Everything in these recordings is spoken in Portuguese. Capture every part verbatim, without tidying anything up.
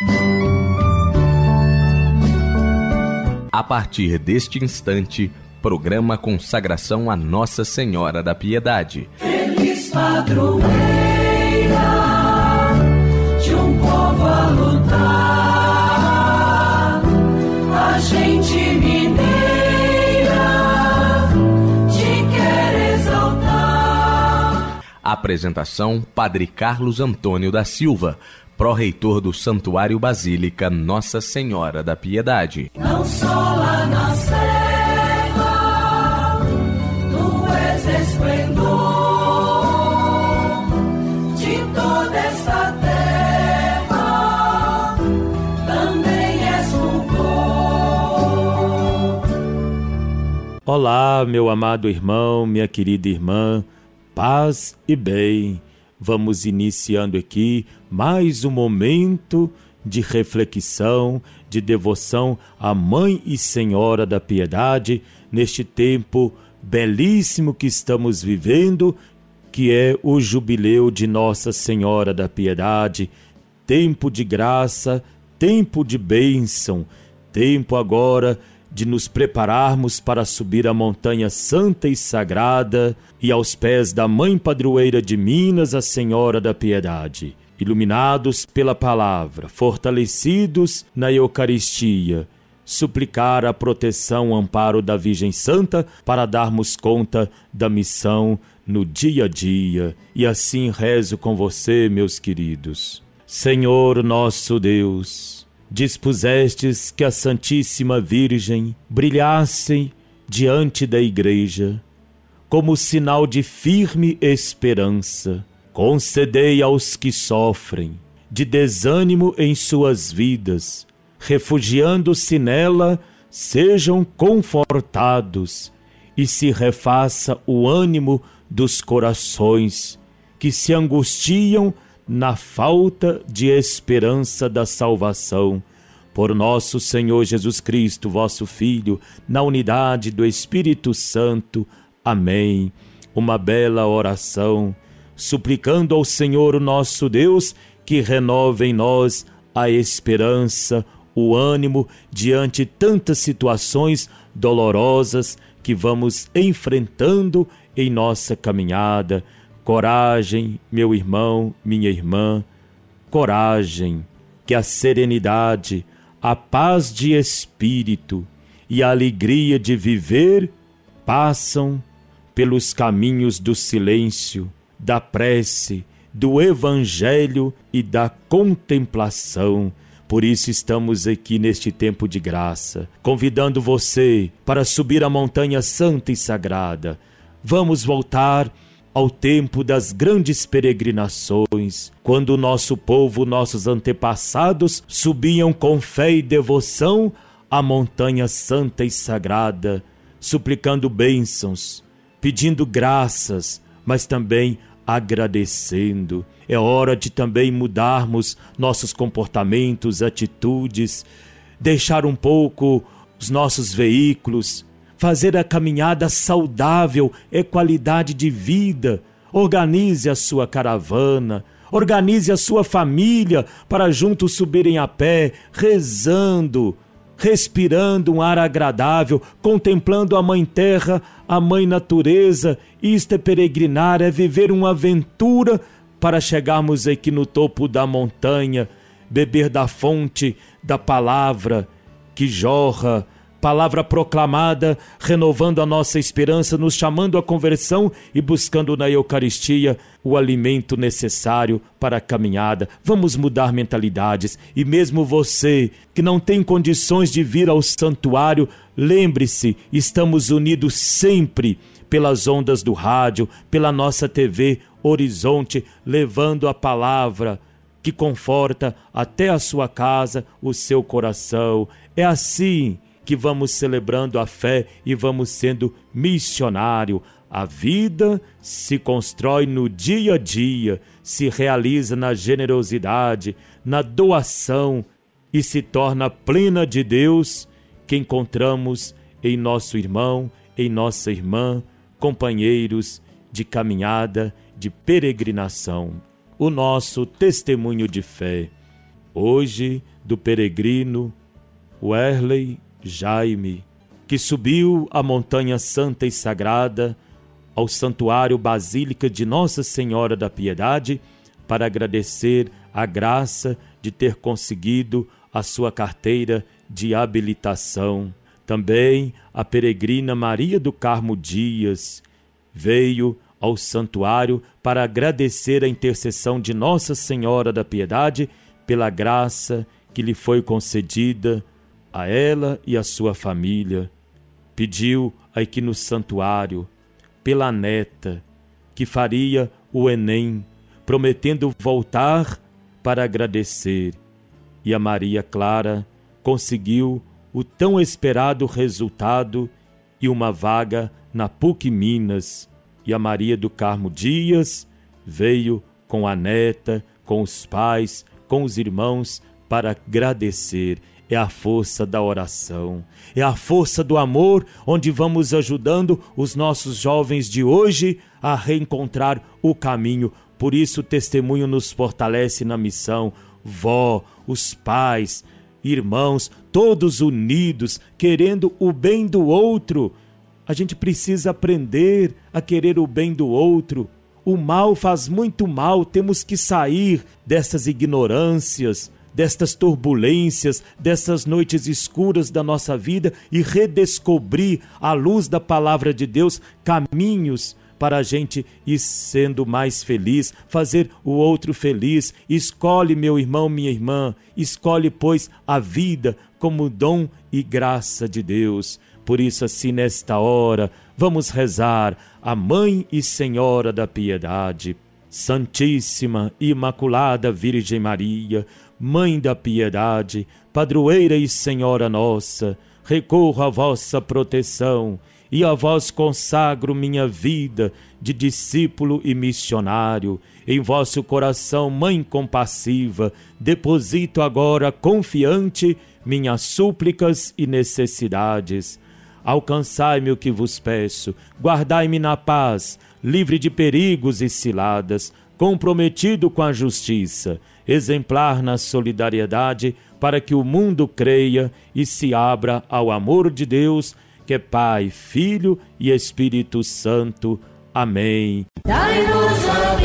A partir deste instante, programa Consagração a Nossa Senhora da Piedade. Feliz padroeira de um povo a lutar, a gente mineira te quer exaltar. Apresentação: Padre Carlos Antônio da Silva, pró-reitor do Santuário Basílica Nossa Senhora da Piedade. Não só lá na serra, tu és esplendor de toda esta terra, também és fulgor. Olá, meu amado irmão, minha querida irmã, paz e bem. Vamos iniciando aqui mais um momento de reflexão, de devoção à Mãe e Senhora da Piedade, neste tempo belíssimo que estamos vivendo, que é o jubileu de Nossa Senhora da Piedade, tempo de graça, tempo de bênção, tempo agora de nos prepararmos para subir a montanha santa e sagrada e aos pés da Mãe Padroeira de Minas, a Senhora da Piedade. Iluminados pela palavra, fortalecidos na Eucaristia, suplicar a proteção, o amparo da Virgem Santa para darmos conta da missão no dia a dia. E assim rezo com você, meus queridos. Senhor nosso Deus, dispusestes que a Santíssima Virgem brilhasse diante da Igreja como sinal de firme esperança. Concedei aos que sofrem de desânimo em suas vidas, refugiando-se nela, sejam confortados e se refaça o ânimo dos corações que se angustiam na falta de esperança da salvação. Por nosso Senhor Jesus Cristo, vosso Filho, na unidade do Espírito Santo. Amém. Uma bela oração, suplicando ao Senhor nosso Deus que renove em nós a esperança, o ânimo diante tantas situações dolorosas que vamos enfrentando em nossa caminhada. Coragem, meu irmão, minha irmã, coragem, que a serenidade, a paz de espírito e a alegria de viver passam pelos caminhos do silêncio, da prece, do evangelho e da contemplação. Por isso estamos aqui neste tempo de graça, convidando você para subir a montanha santa e sagrada. Vamos voltar ao tempo das grandes peregrinações, quando o nosso povo, nossos antepassados, subiam com fé e devoção a montanha santa e sagrada, suplicando bênçãos, pedindo graças, mas também agradecendo. É hora de também mudarmos nossos comportamentos, atitudes, deixar um pouco os nossos veículos. Fazer a caminhada saudável é qualidade de vida. Organize a sua caravana, organize a sua família para juntos subirem a pé, rezando, respirando um ar agradável, contemplando a Mãe Terra, a Mãe Natureza. Isto é peregrinar, é viver uma aventura para chegarmos aqui no topo da montanha, beber da fonte da palavra que jorra, palavra proclamada, renovando a nossa esperança, nos chamando à conversão e buscando na Eucaristia o alimento necessário para a caminhada. Vamos mudar mentalidades. E mesmo você que não tem condições de vir ao santuário, lembre-se, estamos unidos sempre pelas ondas do rádio, pela nossa T V Horizonte, levando a palavra que conforta até a sua casa, o seu coração. É assim que vamos celebrando a fé e vamos sendo missionário. A vida se constrói no dia a dia, se realiza na generosidade, na doação e se torna plena de Deus que encontramos em nosso irmão, em nossa irmã, companheiros de caminhada, de peregrinação. O nosso testemunho de fé. hoje do peregrino Werley Jaime, que subiu a montanha santa e sagrada ao Santuário Basílica de Nossa Senhora da Piedade para agradecer a graça de ter conseguido a sua carteira de habilitação. Também a peregrina Maria do Carmo Dias veio ao santuário para agradecer a intercessão de Nossa Senhora da Piedade pela graça que lhe foi concedida a ela e a sua família. Pediu aqui no santuário pela neta que faria o Enem, prometendo voltar para agradecer. E a Maria Clara conseguiu o tão esperado resultado e uma vaga na P U C Minas. E a Maria do Carmo Dias veio com a neta, com os pais, com os irmãos para agradecer. É a força da oração, é a força do amor, onde vamos ajudando os nossos jovens de hoje a reencontrar o caminho. Por isso o testemunho nos fortalece na missão. Vó, os pais, irmãos, todos unidos, querendo o bem do outro. A gente precisa aprender a querer o bem do outro. O mal faz muito mal, temos que sair dessas ignorâncias, destas turbulências, dessas noites escuras da nossa vida e redescobrir, à luz da palavra de Deus, caminhos para a gente ir sendo mais feliz, fazer o outro feliz. Escolhe, meu irmão, minha irmã, escolhe, pois, a vida como dom e graça de Deus. Por isso, assim, nesta hora, vamos rezar a Mãe e Senhora da Piedade. Santíssima e Imaculada Virgem Maria, Mãe da Piedade, Padroeira e Senhora nossa, recorro à vossa proteção e a vós consagro minha vida de discípulo e missionário. Em vosso coração, Mãe compassiva, deposito agora confiante minhas súplicas e necessidades. Alcançai-me o que vos peço, guardai-me na paz, livre de perigos e ciladas, comprometido com a justiça, exemplar na solidariedade, para que o mundo creia e se abra ao amor de Deus, que é Pai, Filho e Espírito Santo. Amém. Dai-nos a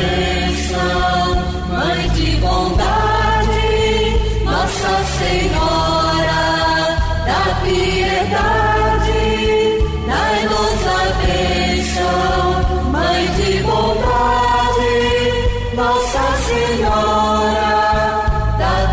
bênção, Mãe de bondade, Nossa Senhora da Piedade. Dai-nos a bênção, Mãe de bondade, Nossa Senhora da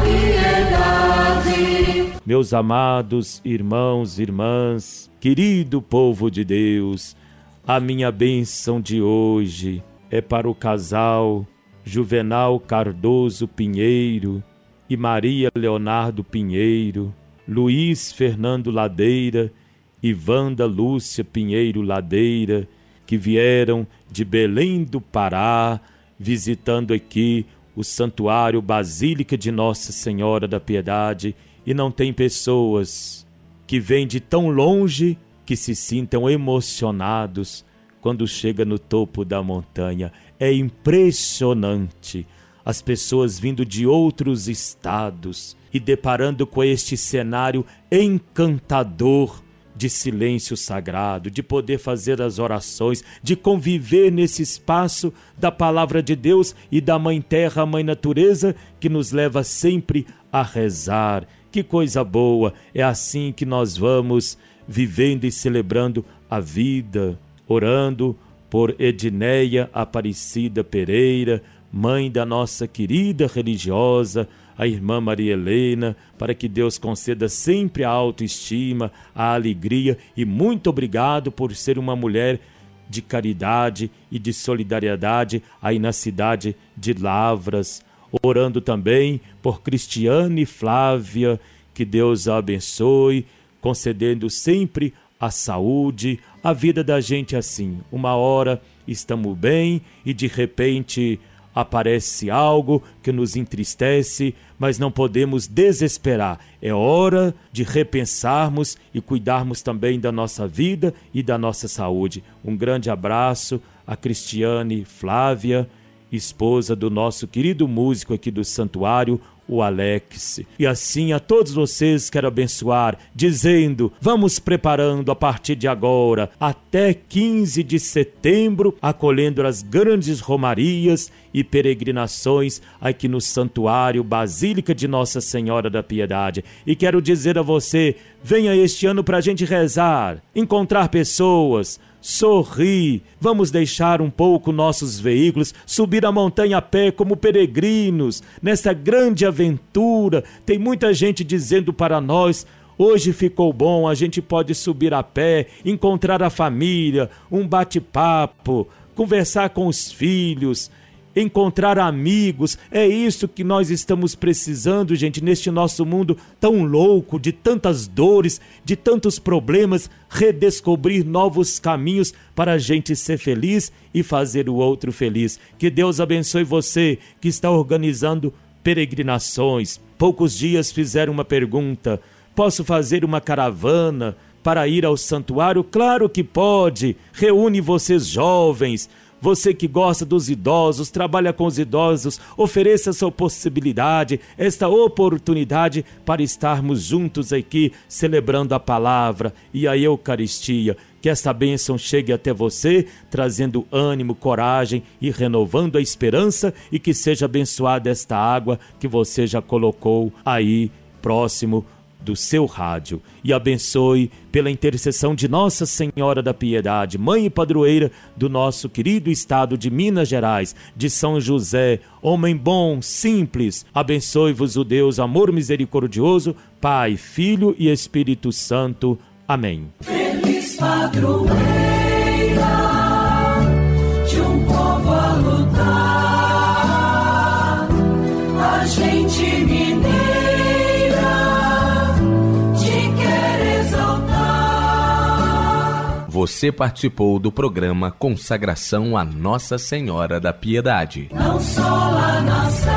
Piedade. Meus amados irmãos e irmãs, querido povo de Deus, a minha bênção de hoje é para o casal Juvenal Cardoso Pinheiro e Maria Leonardo Pinheiro, Luiz Fernando Ladeira e Wanda Lúcia Pinheiro Ladeira, que vieram de Belém do Pará, visitando aqui o Santuário Basílica de Nossa Senhora da Piedade, e não tem pessoas que vêm de tão longe que se sintam emocionados quando chega no topo da montanha. É impressionante as pessoas vindo de outros estados e deparando com este cenário encantador de silêncio sagrado, de poder fazer as orações, de conviver nesse espaço da palavra de Deus e da Mãe Terra, a Mãe Natureza, que nos leva sempre a rezar. Que coisa boa! É assim que nós vamos vivendo e celebrando a vida, orando por Edneia Aparecida Pereira, mãe da nossa querida religiosa, a irmã Maria Helena, para que Deus conceda sempre a autoestima, a alegria, e muito obrigado por ser uma mulher de caridade e de solidariedade aí na cidade de Lavras. Orando também por Cristiane Flávia, que Deus a abençoe, concedendo sempre a saúde, a vida da gente assim. Uma hora estamos bem e de repente aparece algo que nos entristece, mas não podemos desesperar. É hora de repensarmos e cuidarmos também da nossa vida e da nossa saúde. Um grande abraço a Cristiane Flávia, esposa do nosso querido músico aqui do Santuário, o Alex. E assim a todos vocês quero abençoar, dizendo, vamos preparando a partir de agora, até quinze de setembro, acolhendo as grandes romarias e peregrinações aqui no Santuário Basílica de Nossa Senhora da Piedade. E quero dizer a você, venha este ano para a gente rezar, encontrar pessoas, sorrir, vamos deixar um pouco nossos veículos, subir a montanha a pé como peregrinos, nessa grande aventura. Tem muita gente dizendo para nós, hoje ficou bom, a gente pode subir a pé, encontrar a família, um bate-papo, conversar com os filhos, encontrar amigos. É isso que nós estamos precisando, gente, neste nosso mundo tão louco, de tantas dores, de tantos problemas, redescobrir novos caminhos para a gente ser feliz e fazer o outro feliz. Que Deus abençoe você que está organizando peregrinações. Poucos dias fizeram uma pergunta, posso fazer uma caravana para ir ao santuário? Claro que pode, reúne vocês jovens, você que gosta dos idosos, trabalha com os idosos, ofereça essa possibilidade, esta oportunidade para estarmos juntos aqui celebrando a palavra e a Eucaristia. Que esta bênção chegue até você, trazendo ânimo, coragem e renovando a esperança, e que seja abençoada esta água que você já colocou aí próximo do seu rádio. E abençoe pela intercessão de Nossa Senhora da Piedade, mãe e padroeira do nosso querido estado de Minas Gerais, de São José, homem bom, simples. Abençoe-vos o Deus amor misericordioso, Pai, Filho e Espírito Santo. Amém. Feliz padroeira de um povo a lutar, a gente mineira Você participou do programa Consagração a Nossa Senhora da Piedade. Não só lá na